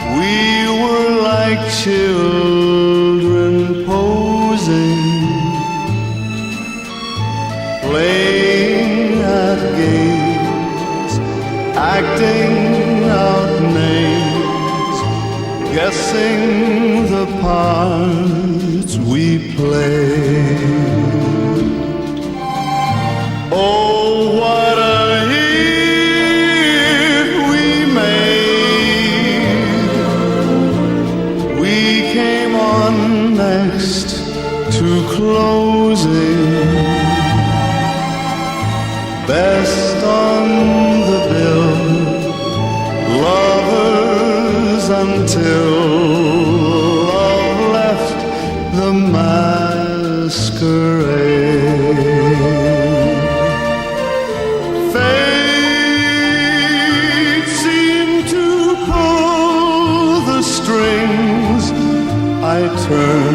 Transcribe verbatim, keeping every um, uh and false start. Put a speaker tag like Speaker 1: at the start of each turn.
Speaker 1: We were like children posing, playing at games, acting out names, guessing the parts we played. Oh, what a hit we made. We came on next to closing, best on the bill, lovers until love left the masquerade. Fate seemed to pull the strings. I turned